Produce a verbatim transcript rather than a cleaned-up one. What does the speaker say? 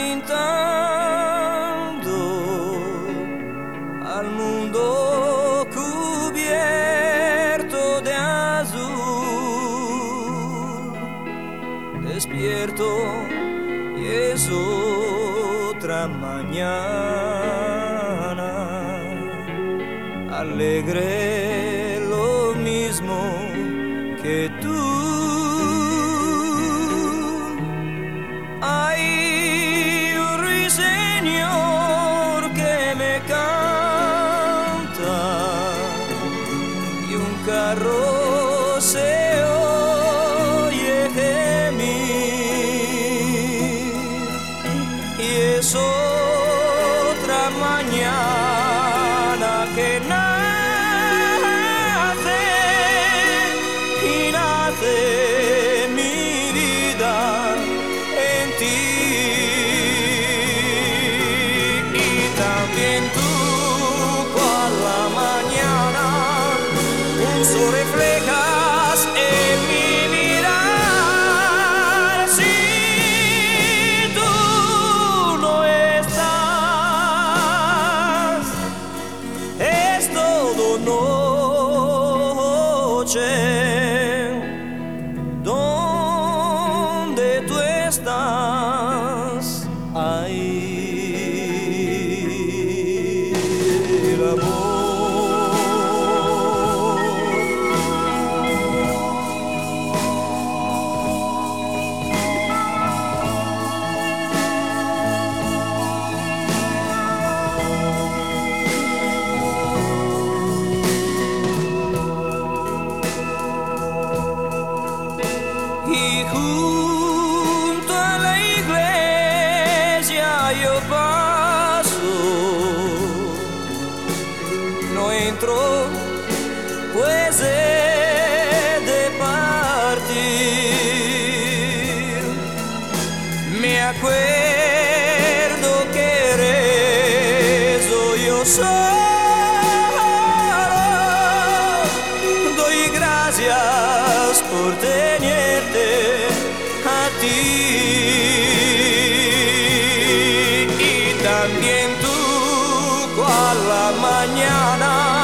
pintando al mundo cubierto de azul. Despierto y es otra mañana, alegre lo mismo que tú. Hay un ruiseñor que me canta y un carro se oye gemir, y es otra mañana que nace y nace mi vida en ti. Y también tú, cual la mañana, un sol reflejas en mi mirar. Si tú no estás, es todo noche. ¿Dónde tú estás? Ahí el amor. Y junto a la iglesia yo paso, no entro pues he de partir. Me acuerdo que rezo yo solo, doy gracias por tenerte a ti. Y también tú, cual la mañana,